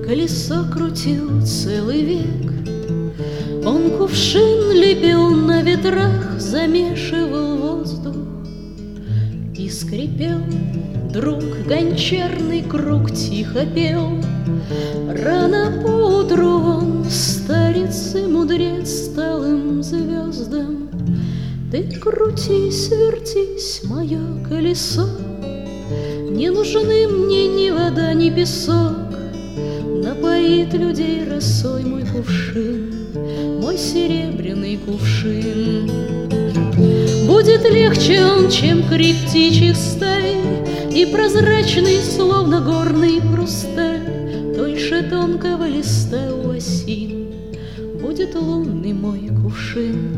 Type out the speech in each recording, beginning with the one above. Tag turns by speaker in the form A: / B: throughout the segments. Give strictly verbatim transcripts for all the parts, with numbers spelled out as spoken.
A: колесо крутил целый век. Он кувшин лепил на ветрах, замешивал воздух и скрипел. Друг гончарный круг тихо пел. Рано поутру он, старец и мудрец, стал им звездам. Ты крутись, вертись, мое колесо, не нужны мне ни вода, ни песок. Напоит людей росой мой кувшин, мой серебряный кувшин. Будет легче он, чем крик птичьих стай, и прозрачный, словно горный хрусталь. Тоньше тонкого листа у осин будет лунный мой кувшин.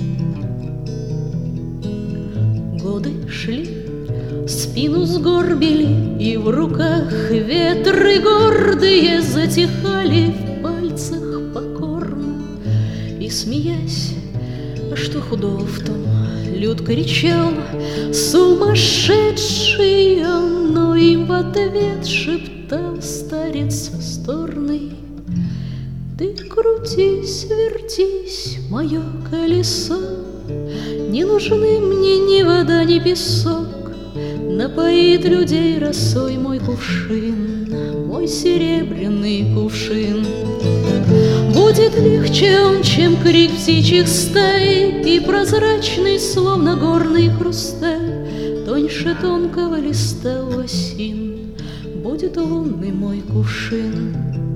A: Годы шли, спину сгорбили, и в руках ветры гордые затихали в пальцах покорно. И, смеясь, а что худого в том, люд кричал: сумасшедший он, но им в ответ шептал старец вздорный: ты крутись, вертись, мое колесо, не нужны мне ни вода, ни песок. Напоит людей росой мой кувшин, мой серебряный кувшин. Будет легче он, чем крик птичьих стай, и прозрачный, словно горный хрусталь. Тоньше тонкого листа у осин будет лунный мой кувшин.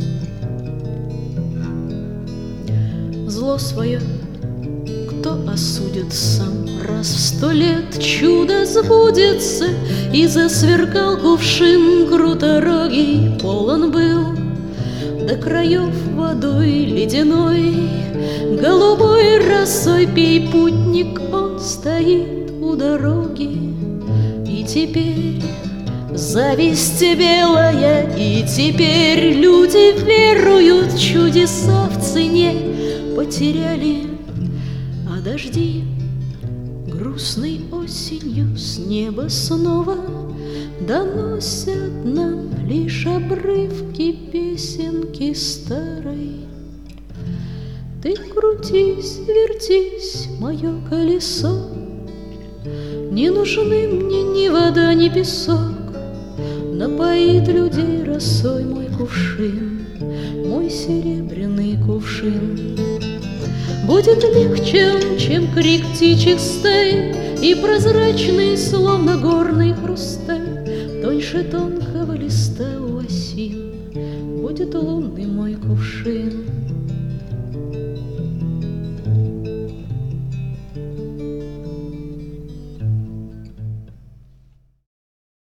A: Зло свое кто осудит сам? Раз в сто лет чудо сбудется, и засверкал кувшин круторогий, полон был до краев водой ледяной. Голубой росой пей, путник, он стоит у дороги. И теперь зависть белая, и теперь люди веруют, чудеса в цене потеряли. А дожди грустной осенью с неба снова доносят нам лишь обрывки песенки старой. Ты крутись, вертись, мое колесо, не нужны мне ни вода, ни песок. Напоит людей росой мой кувшин, мой серебряный кувшин. Будет легче он, чем крик птичьих стай, и прозрачный, словно горный хрусталь. Тоньше тонкого листа у осин будет лунный мой кувшин.